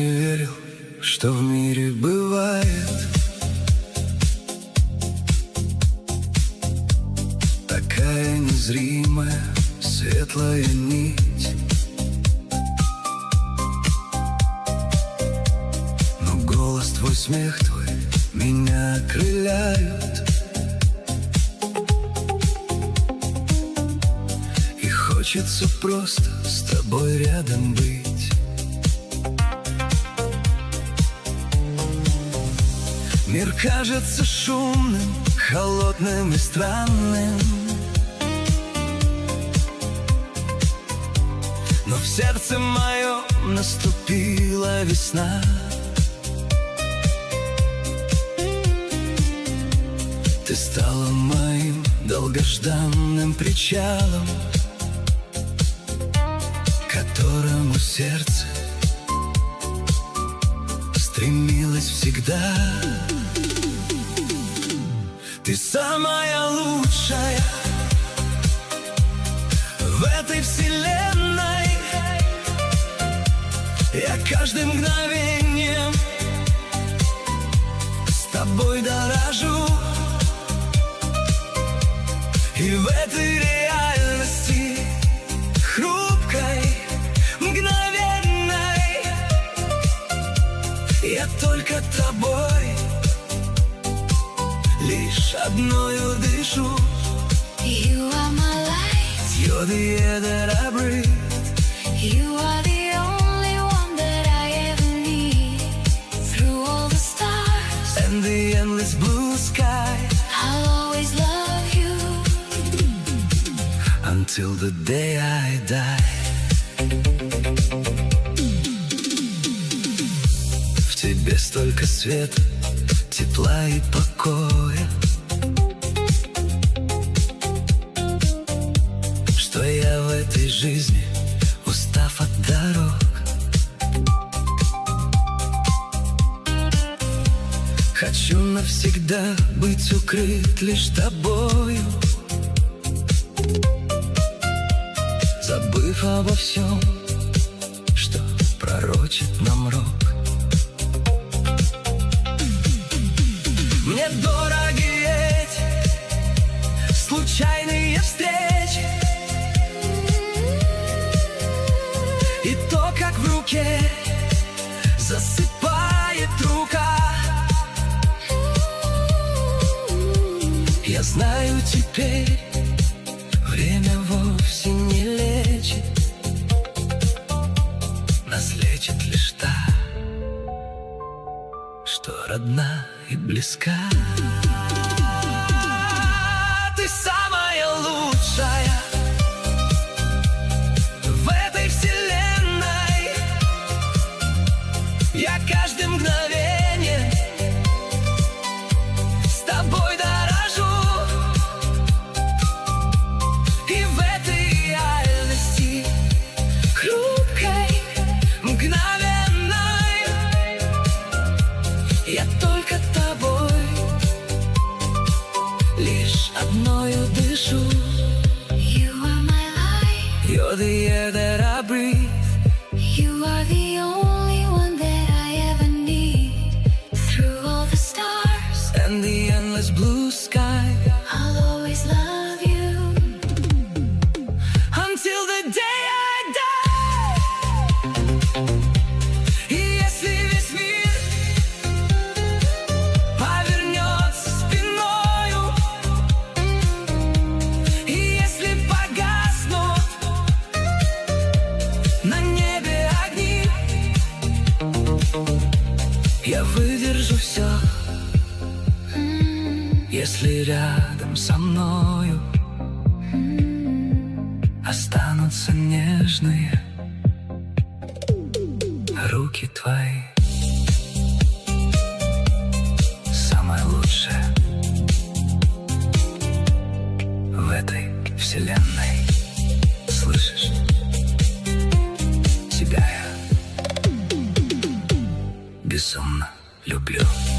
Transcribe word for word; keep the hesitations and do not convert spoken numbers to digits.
не верил, что в мире бывает такая незримая светлая нить. Но голос твой, смех твой меня окрыляют, и хочется просто с тобой рядом быть. Мир кажется шумным, холодным и странным, но в сердце моем наступила весна. Ты стала моим долгожданным причалом, к которому сердце стремилось всегда. Ты самая лучшая в этой вселенной. Я каждым мгновением с тобой дорожу, и в этой реальности хрупкой, мгновенной я только тобой лишь одною дышу. You are my light. You're the air that I breathe. You are the only one that I ever need. Through all the stars and the endless blue sky, I'll always love you until the day I die. В тебе столько света, тепла и покоя, что я в этой жизни, устав от дорог, хочу навсегда быть укрыт лишь тобою, забыв обо всем, что пророчит нам рок. Мне дороги эти случайные встречи, и то, как в руке засыпает рука. Я знаю теперь, время вовсе не лечит, нас лечит лишь та, что родна и близка. Ты самая лучшая в этой вселенной. Я каждым мгновением с тобой дорожу, и в этой реальности хрупкой, мгновенной я только тобой лишь одною дышу. You are my light. You're the air that I breathe. You are the only one that I ever need. Through all the stars and the endless blue sky, I'll always love you until the day I die. И если весь мир повернется спиною, и если погаснут на небе огни, я выдержу все, если рядом со мною останутся нежные руки твои. Самое лучшее в этой вселенной. Слышишь? Тебя я безумно люблю.